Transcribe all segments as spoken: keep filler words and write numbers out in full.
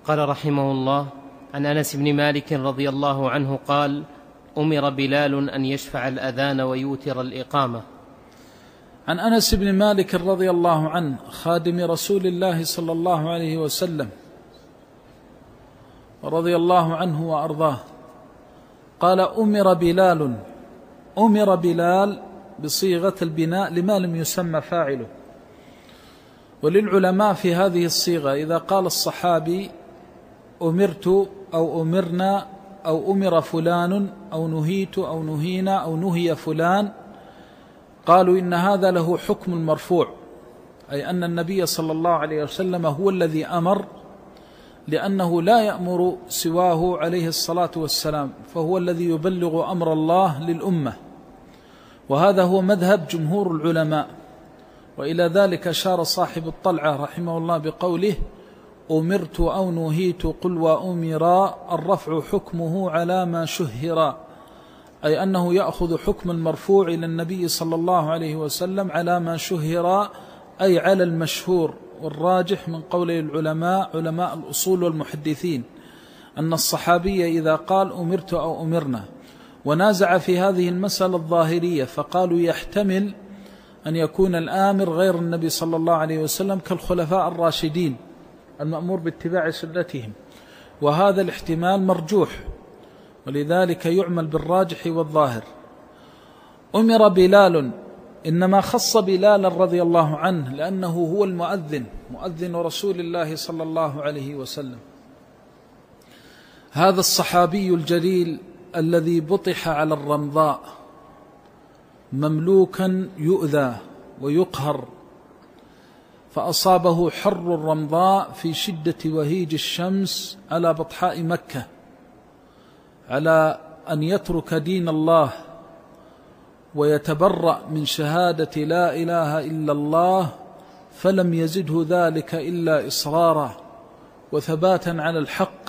قال رحمه الله: عن أنس بن مالك رضي الله عنه قال: أمر بلال أن يشفع الأذان ويوتر الإقامة. عن أنس بن مالك رضي الله عنه خادم رسول الله صلى الله عليه وسلم رضي الله عنه وأرضاه قال: أمر بلال. أمر بلال بصيغة البناء لما لم يسمى فاعله. وللعلماء في هذه الصيغة إذا قال الصحابي أمرت أو أمرنا أو أمر فلان أو نهيت أو نهينا أو نهي فلان، قالوا إن هذا له حكم المرفوع، أي أن النبي صلى الله عليه وسلم هو الذي أمر، لأنه لا يأمر سواه عليه الصلاة والسلام، فهو الذي يبلغ أمر الله للأمة. وهذا هو مذهب جمهور العلماء. وإلى ذلك أشار صاحب الطلعة رحمه الله بقوله: أمرت أو نهيت قل وأمرا، الرفع حكمه على ما شهر، أي أنه يأخذ حكم المرفوع إلى النبي صلى الله عليه وسلم على ما شهر، أي على المشهور. والراجح من قول العلماء علماء الأصول والمحدثين أن الصحابي إذا قال أمرت أو أمرنا، ونازع في هذه المسألة الظاهرية فقالوا يحتمل أن يكون الآمر غير النبي صلى الله عليه وسلم كالخلفاء الراشدين المأمور باتباع سنتهم، وهذا الاحتمال مرجوح، ولذلك يعمل بالراجح والظاهر. أمر بلال، إنما خص بلالا رضي الله عنه لأنه هو المؤذن، مؤذن رسول الله صلى الله عليه وسلم. هذا الصحابي الجليل الذي بطح على الرمضاء مملوكا يؤذى ويقهر، فأصابه حر الرمضاء في شدة وهيج الشمس على بطحاء مكة، على أن يترك دين الله ويتبرأ من شهادة لا إله إلا الله، فلم يزده ذلك إلا إصرارا وثباتا على الحق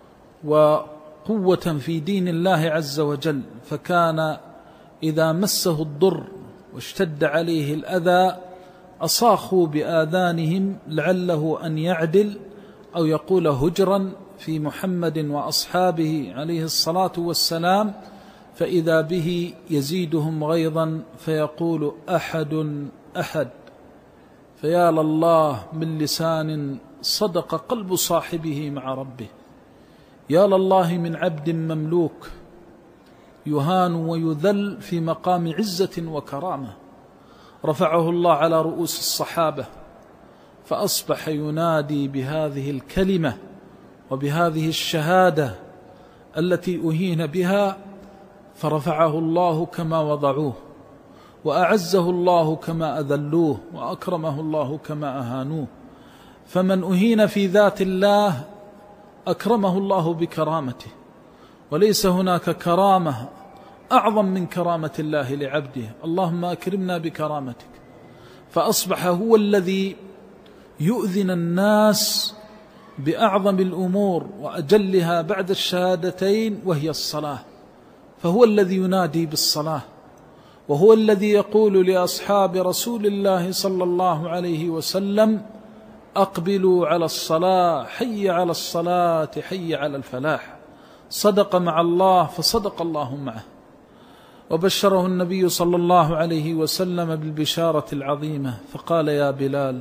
وقوة في دين الله عز وجل. فكان إذا مسه الضر واشتد عليه الأذى أصاخوا بآذانهم لعله أن يعدل أو يقول هجرا في محمد وأصحابه عليه الصلاة والسلام، فإذا به يزيدهم غيظا فيقول أحد أحد. فيا لله من لسان صدق قلب صاحبه مع ربه، يا لله من عبد مملوك يهان ويذل في مقام عزة وكرامة، رفعه الله على رؤوس الصحابة، فأصبح ينادي بهذه الكلمة وبهذه الشهادة التي أهين بها، فرفعه الله كما وضعوه، وأعزه الله كما أذلوه، وأكرمه الله كما أهانوه. فمن أهين في ذات الله أكرمه الله بكرامته، وليس هناك كرامة أعظم من كرامة الله لعبده. اللهم أكرمنا بكرامتك. فأصبح هو الذي يؤذن الناس بأعظم الأمور وأجلها بعد الشهادتين، وهي الصلاة، فهو الذي ينادي بالصلاة، وهو الذي يقول لأصحاب رسول الله صلى الله عليه وسلم: أقبلوا على الصلاة، حي على الصلاة، حي على الفلاح. صدق مع الله فصدق الله معه. وبشره النبي صلى الله عليه وسلم بالبشارة العظيمة، فقال: يا بلال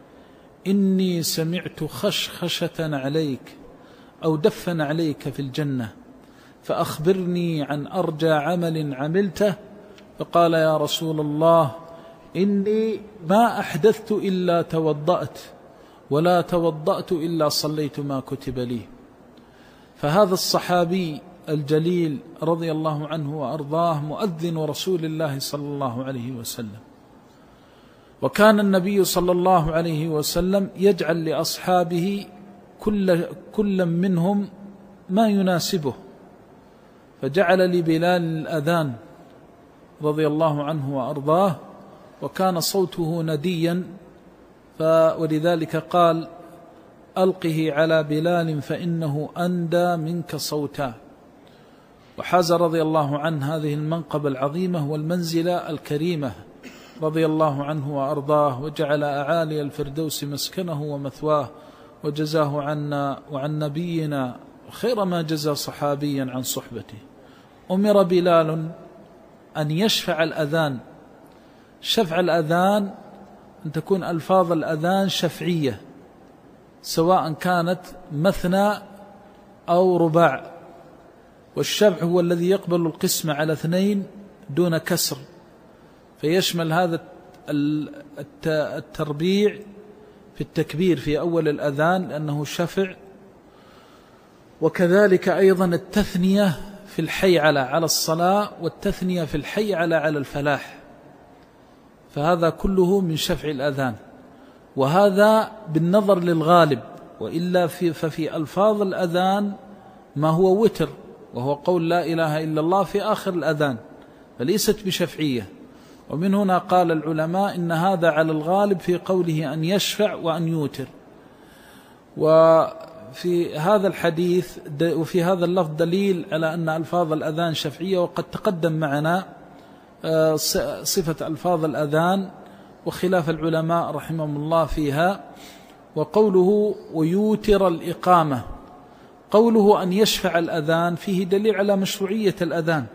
إني سمعت خشخشة عليك أو دفن عليك في الجنة، فأخبرني عن أرجى عمل عملته. فقال: يا رسول الله إني ما أحدثت إلا توضأت، ولا توضأت إلا صليت ما كتب لي. فهذا الصحابي الجليل رضي الله عنه وأرضاه مؤذن رسول الله صلى الله عليه وسلم. وكان النبي صلى الله عليه وسلم يجعل لأصحابه كل, كل منهم ما يناسبه، فجعل لبلال الأذان رضي الله عنه وأرضاه، وكان صوته نديا، ولذلك قال: ألقه على بلال فإنه أندى منك صوتا. وحاز رضي الله عنه هذه المنقبة العظيمة والمنزلة الكريمة رضي الله عنه وأرضاه، وجعل أعالي الفردوس مسكنه ومثواه، وجزاه عنا وعن نبينا خير ما جزى صحابيا عن صحبته. أمر بلال أن يشفع الأذان. شفع الأذان أن تكون ألفاظ الأذان شفعية، سواء كانت مثنى أو رباع، والشفع هو الذي يقبل القسمة على اثنين دون كسر، فيشمل هذا التربيع في التكبير في أول الأذان لأنه شفع، وكذلك أيضا التثنية في الحي على على الصلاة، والتثنية في الحي على على الفلاح، فهذا كله من شفع الأذان، وهذا بالنظر للغالب، وإلا في ففي ألفاظ الأذان ما هو وتر، وهو قول لا إله إلا الله في آخر الأذان، فليست بشفعية. ومن هنا قال العلماء إن هذا على الغالب في قوله أن يشفع وأن يوتر. وفي هذا الحديث وفي هذا اللفظ دليل على أن ألفاظ الأذان شفعية، وقد تقدم معنا صفة ألفاظ الأذان وخلاف العلماء رحمهم الله فيها. وقوله ويوتر الإقامة، قوله أن يشفع الأذان فيه دليل على مشروعية الأذان.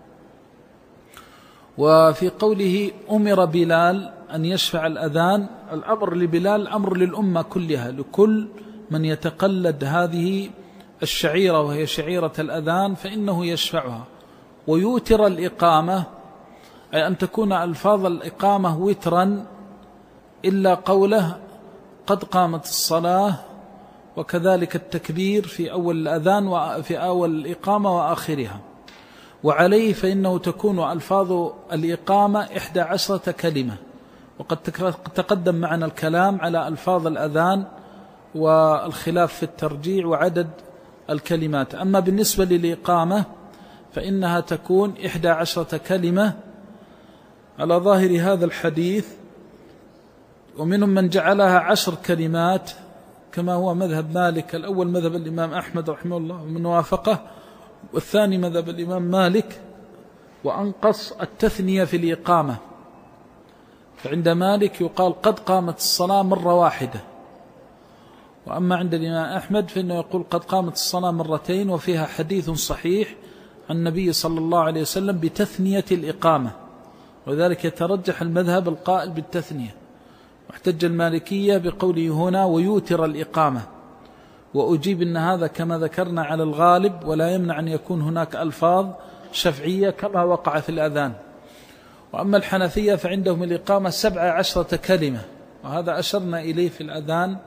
وفي قوله أمر بلال أن يشفع الأذان، الأمر لبلال أمر للأمة كلها، لكل من يتقلد هذه الشعيرة وهي شعيرة الأذان فإنه يشفعها. ويوتر الإقامة أي أن تكون ألفاظ الإقامة وترا إلا قوله قد قامت الصلاة، وكذلك التكبير في أول الأذان وفي أول الإقامة وآخرها. وعليه فإنه تكون ألفاظ الإقامة إحدى عشرة كلمة، وقد تقدم معنا الكلام على ألفاظ الأذان والخلاف في الترجيع وعدد الكلمات. أما بالنسبة للإقامة فإنها تكون إحدى عشرة كلمة على ظاهر هذا الحديث، ومنهم من جعلها عشر كلمات كما هو مذهب مالك. الأول مذهب الإمام أحمد رحمه الله ومن وافقه، والثاني مذهب الإمام مالك، وأنقص التثنية في الإقامة، فعند مالك يقال قد قامت الصلاة مرة واحدة، وأما عند الإمام أحمد فإنه يقول قد قامت الصلاة مرتين، وفيها حديث صحيح عن النبي صلى الله عليه وسلم بتثنية الإقامة، وذلك يترجح المذهب القائل بالتثنية. واحتج المالكية بقوله هنا ويوتر الإقامة، وأجيب أن هذا كما ذكرنا على الغالب، ولا يمنع أن يكون هناك ألفاظ شفعية كما وقع في الأذان. وأما الحنفية فعندهم الإقامة سبع عشرة كلمة، وهذا أشرنا إليه في الأذان.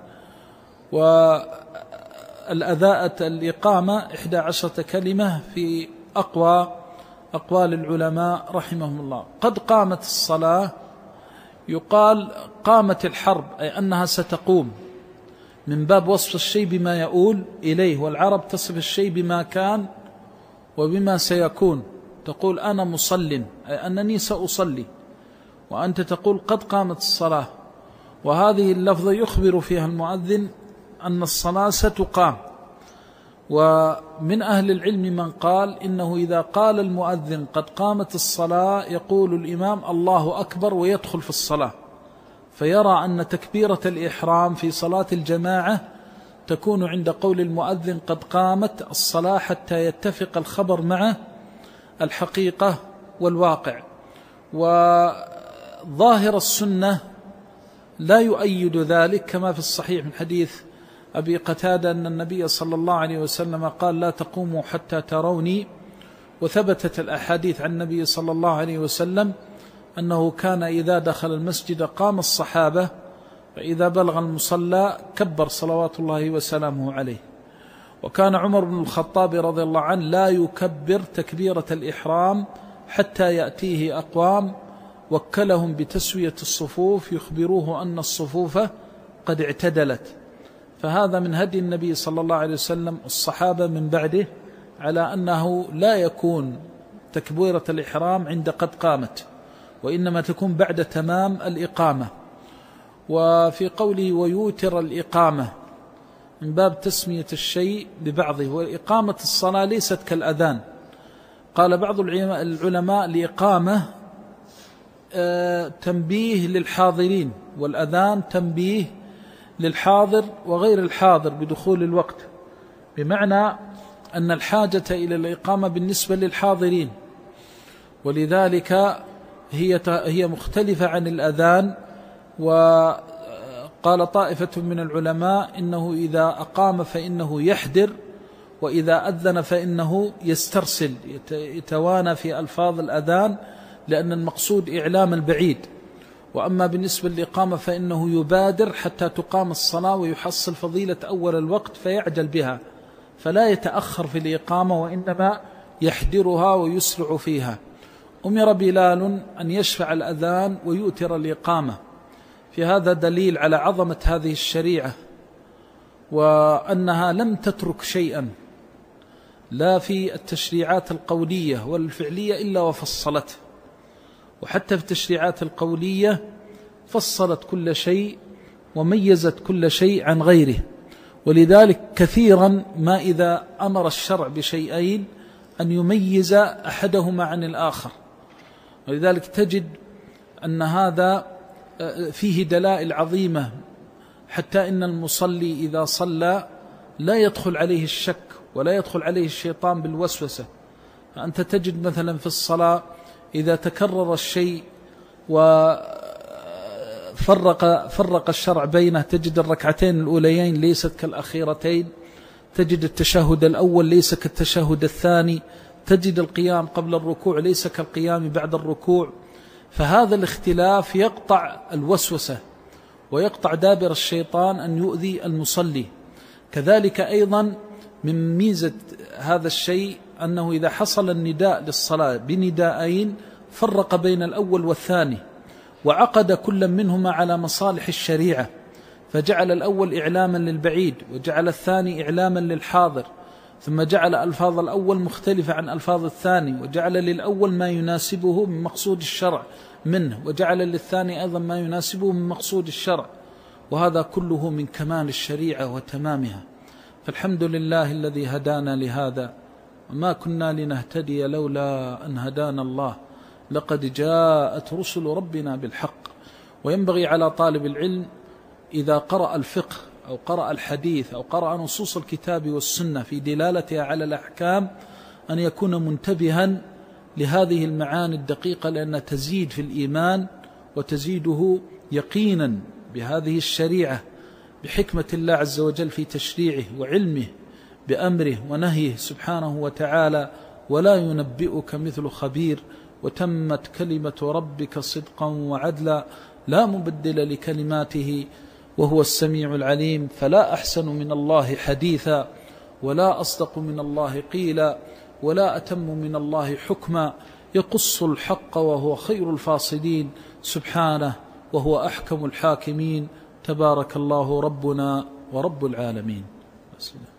والأذاءة الإقامة إحدى عشرة كلمة في أقوى أقوال العلماء رحمهم الله. قد قامت الصلاة يقال قامت الحرب، أي أنها ستقوم، من باب وصف الشيء بما يؤول إليه، والعرب تصف الشيء بما كان وبما سيكون. تقول أنا مصل، أي أنني سأصلي، وأنت تقول قد قامت الصلاة، وهذه اللفظة يخبر فيها المؤذن أن الصلاة ستقام. ومن أهل العلم من قال إنه إذا قال المؤذن قد قامت الصلاة يقول الإمام الله أكبر ويدخل في الصلاة، فيرى أن تكبيرة الإحرام في صلاة الجماعة تكون عند قول المؤذن قد قامت الصلاة حتى يتفق الخبر مع الحقيقة والواقع. وظاهر السنة لا يؤيد ذلك، كما في الصحيح من حديث أبي قتادة أن النبي صلى الله عليه وسلم قال لا تقوموا حتى تروني. وثبتت الأحاديث عن النبي صلى الله عليه وسلم أنه كان إذا دخل المسجد قام الصحابة، فإذا بلغ المصلى كبر صلوات الله وسلامه عليه. وكان عمر بن الخطاب رضي الله عنه لا يكبر تكبيرة الإحرام حتى يأتيه أقوام وكلهم بتسوية الصفوف يخبروه أن الصفوف قد اعتدلت. فهذا من هدي النبي صلى الله عليه وسلم الصحابة من بعده على أنه لا يكون تكبيرة الإحرام عند قد قامت، وإنما تكون بعد تمام الإقامة. وفي قوله ويوتر الإقامة من باب تسمية الشيء ببعضه، وإقامة الصلاة ليست كالأذان. قال بعض العلماء الإقامة تنبيه للحاضرين، والأذان تنبيه للحاضر وغير الحاضر بدخول الوقت، بمعنى أن الحاجة إلى الإقامة بالنسبة للحاضرين، ولذلك هي هي مختلفة عن الأذان. وقال طائفة من العلماء إنه إذا أقام فإنه يحدر، وإذا أذن فإنه يسترسل، يتوانى في ألفاظ الأذان، لأن المقصود إعلام البعيد. وأما بالنسبة للإقامة فإنه يبادر حتى تقام الصلاة ويحصل فضيلة أول الوقت فيعجل بها، فلا يتأخر في الإقامة وإنما يحدرها ويسرع فيها. أمر بلال أن يشفع الأذان ويؤتر الإقامة، في هذا دليل على عظمة هذه الشريعة، وأنها لم تترك شيئا لا في التشريعات القولية والفعلية إلا وفصلته، وحتى في التشريعات القولية فصلت كل شيء وميزت كل شيء عن غيره. ولذلك كثيرا ما إذا أمر الشرع بشيئين أن يميز أحدهما عن الآخر، ولذلك تجد أن هذا فيه دلائل عظيمة، حتى إن المصلي إذا صلى لا يدخل عليه الشك ولا يدخل عليه الشيطان بالوسوسة. فأنت تجد مثلا في الصلاة إذا تكرر الشيء وفرق فرق الشرع بينه، تجد الركعتين الأوليين ليست كالأخيرتين، تجد التشهد الأول ليس كالتشهد الثاني، تجد القيام قبل الركوع ليس كالقيام بعد الركوع. فهذا الاختلاف يقطع الوسوسة ويقطع دابر الشيطان أن يؤذي المصلي. كذلك أيضا من ميزة هذا الشيء أنه إذا حصل النداء للصلاة بنداءين فرق بين الأول والثاني، وعقد كل منهما على مصالح الشريعة، فجعل الأول إعلاما للبعيد وجعل الثاني إعلاما للحاضر، ثم جعل ألفاظ الأول مختلفة عن ألفاظ الثاني، وجعل للأول ما يناسبه من مقصود الشرع منه، وجعل للثاني أيضا ما يناسبه من مقصود الشرع. وهذا كله من كمال الشريعة وتمامها. فالحمد لله الذي هدانا لهذا، وما كنا لنهتدي لولا أن هدانا الله، لقد جاءت رسل ربنا بالحق. وينبغي على طالب العلم إذا قرأ الفقه أو قرأ الحديث أو قرأ نصوص الكتاب والسنة في دلالتها على الأحكام أن يكون منتبها لهذه المعاني الدقيقة، لأنها تزيد في الإيمان وتزيده يقينا بهذه الشريعة، بحكمة الله عز وجل في تشريعه وعلمه بأمره ونهيه سبحانه وتعالى. ولا ينبئك مثل خبير، وتمت كلمة ربك صدقا وعدلا، لا مبدل لكلماته وهو السميع العليم. فلا أحسن من الله حديثا، ولا أصدق من الله قيلا، ولا أتم من الله حكما، يقص الحق وهو خير الفاصلين سبحانه، وهو أحكم الحاكمين. تبارك الله ربنا ورب العالمين.